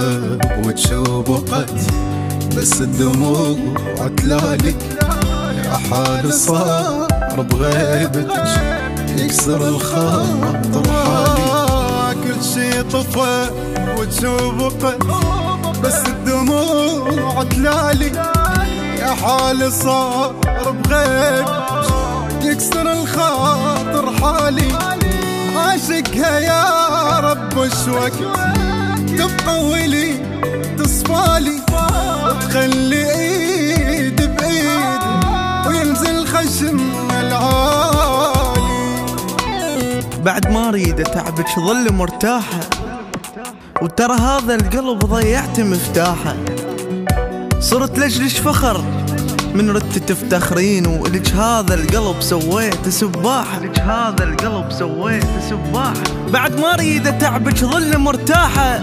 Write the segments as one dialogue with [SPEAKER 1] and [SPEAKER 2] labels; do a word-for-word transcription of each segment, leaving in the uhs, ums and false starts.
[SPEAKER 1] وتشوب وقت بس الدموع عتلالي. يا حال صار بغيبتك يكسر الخاطر حالي.
[SPEAKER 2] كل شي طفى وتشوب وقت بس الدموع عتلالي. يا حال صار بغيبتك يكسر الخاطر حالي. عاشقها يا رب وش وقت تبقى ولي تصفالي وتخلي ايد بايد وينزل خشم العالي.
[SPEAKER 3] بعد ما اريد اتعبك ظل مرتاحة، وترى هذا القلب ضيعت مفتاحه. صرت لجلش فخر من ردت تفتخرين، ولك هذا القلب سويت سباحة. لك هذا القلب سويت سباحة. بعد ما اريد اتعبك ظل مرتاحة،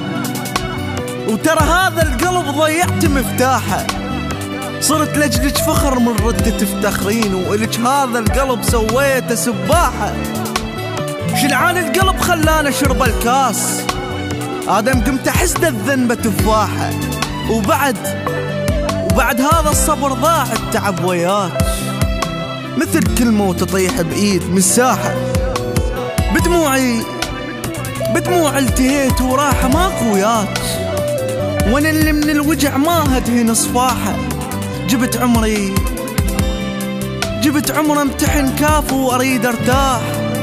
[SPEAKER 3] وترى هذا القلب ضيعت مفتاحه. صرت لجلك فخر من ردت تفتخرين، ولك هذا القلب سويت سباحة. شلعان القلب خلاني اشرب الكاس، ادم قمت احس الذنبة تفاحة. وبعد وبعد هذا الصبر ضاع التعب وياك، مثل كلمة وتطيح بإيد مساحة. بدموعي بدموع التهيت وراحة ماكو وياك، وانا اللي من الوجع ما هدهن صفاحة. جبت عمري جبت عمر امتحن كافو واريد ارتاح،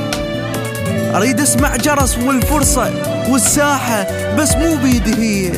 [SPEAKER 3] اريد اسمع جرس والفرصة والساحة. بس مو بيدي هي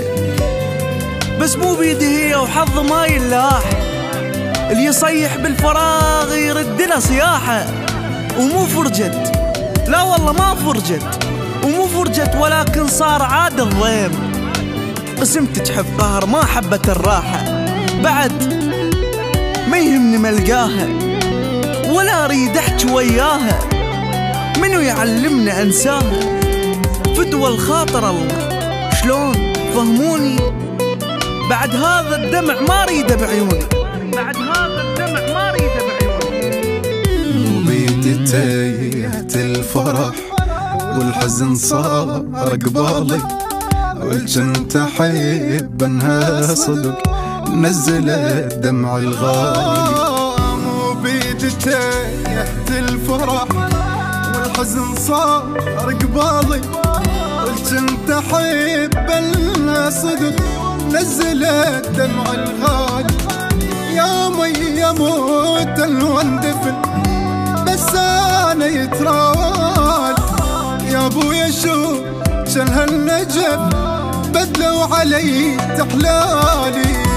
[SPEAKER 3] بس مو بيدي هي وحظ ما يلاح. اللي يصيح بالفراغ يرد له صياحة. ومو فرجت، لا والله ما فرجت، ومو فرجت ولكن صار عاد الضيم. قسمت تحب قهر ما حبت الراحة. بعد ما يهمني ملقاها ولا اريد احكي وياها. منو يعلمنا انساها؟ فدوى الخاطر الله شلون فهموني. بعد هذا الدمع ما اريده بعيوني. بعد هذا الدمع ما اريده بعيوني.
[SPEAKER 1] وبيدي تايهت الفرح والحزن صار قبالي، والجنت احب انها صدق نزلت دمع الغالي.
[SPEAKER 2] مو بيدي تايهت الفرح والحزن صار قبالي، والجنت احب انها صدق نزلت دمع الغالي. يومي يموت واندفن بس انا يتراوال. يا ابويا شوف شل هالنجف بدلوا علي تحلالي.